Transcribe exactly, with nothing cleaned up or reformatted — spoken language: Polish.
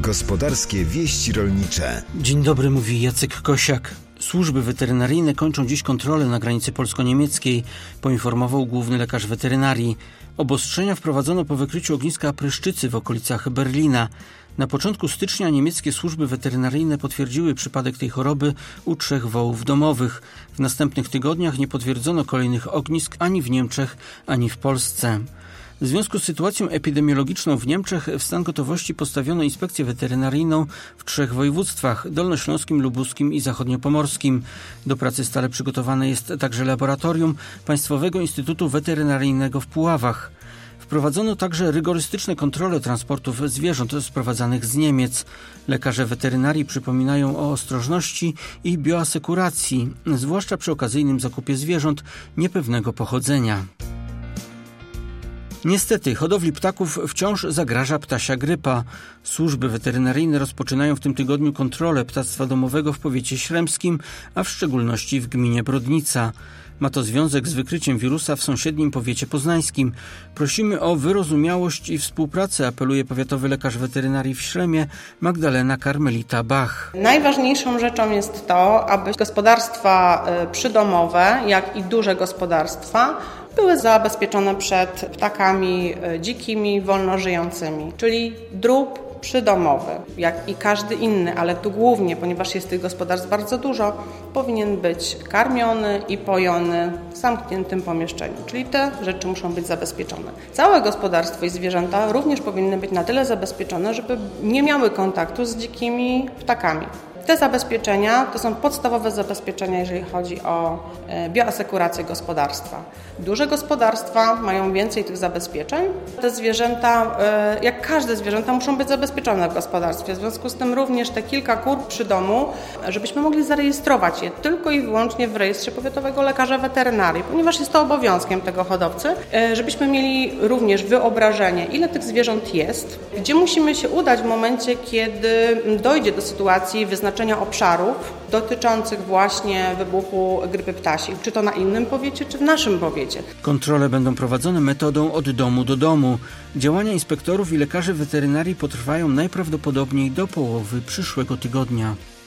Gospodarskie wieści rolnicze. Dzień dobry, mówi Jacek Kosiak. Służby weterynaryjne kończą dziś kontrolę na granicy polsko-niemieckiej, poinformował główny lekarz weterynarii. Obostrzenia wprowadzono po wykryciu ogniska pryszczycy w okolicach Berlina. Na początku stycznia niemieckie służby weterynaryjne potwierdziły przypadek tej choroby u trzech wołów domowych. W następnych tygodniach nie potwierdzono kolejnych ognisk ani w Niemczech, ani w Polsce. W związku z sytuacją epidemiologiczną w Niemczech w stan gotowości postawiono inspekcję weterynaryjną w trzech województwach: dolnośląskim, lubuskim i zachodniopomorskim. Do pracy stale przygotowane jest także laboratorium Państwowego Instytutu Weterynaryjnego w Puławach. Wprowadzono także rygorystyczne kontrole transportów zwierząt sprowadzanych z Niemiec. Lekarze weterynarii przypominają o ostrożności i bioasekuracji, zwłaszcza przy okazyjnym zakupie zwierząt niepewnego pochodzenia. Niestety, hodowli ptaków wciąż zagraża ptasia grypa. Służby weterynaryjne rozpoczynają w tym tygodniu kontrolę ptactwa domowego w powiecie śremskim, a w szczególności w gminie Brodnica. Ma to związek z wykryciem wirusa w sąsiednim powiecie poznańskim. Prosimy o wyrozumiałość i współpracę, apeluje powiatowy lekarz weterynarii w Śremie Magdalena Karmelita Bach. Najważniejszą rzeczą jest to, aby gospodarstwa przydomowe, jak i duże gospodarstwa były zabezpieczone przed ptakami dzikimi, wolno żyjącymi, czyli drób przydomowy, jak i każdy inny, ale tu głównie, ponieważ jest tych gospodarstw bardzo dużo, powinien być karmiony i pojony w zamkniętym pomieszczeniu, czyli te rzeczy muszą być zabezpieczone. Całe gospodarstwo i zwierzęta również powinny być na tyle zabezpieczone, żeby nie miały kontaktu z dzikimi ptakami. Te zabezpieczenia to są podstawowe zabezpieczenia, jeżeli chodzi o bioasekurację gospodarstwa. Duże gospodarstwa mają więcej tych zabezpieczeń. Te zwierzęta, jak każde zwierzęta, muszą być zabezpieczone w gospodarstwie. W związku z tym również te kilka kur przy domu, żebyśmy mogli zarejestrować je tylko i wyłącznie w rejestrze powiatowego lekarza weterynarii, ponieważ jest to obowiązkiem tego hodowcy, żebyśmy mieli również wyobrażenie, ile tych zwierząt jest, gdzie musimy się udać w momencie, kiedy dojdzie do sytuacji wyznaczenia obszarów dotyczących właśnie wybuchu grypy ptasiej, czy to na innym powiecie, czy w naszym powiecie. Kontrole będą prowadzone metodą od domu do domu. Działania inspektorów i lekarzy weterynarii potrwają najprawdopodobniej do połowy przyszłego tygodnia.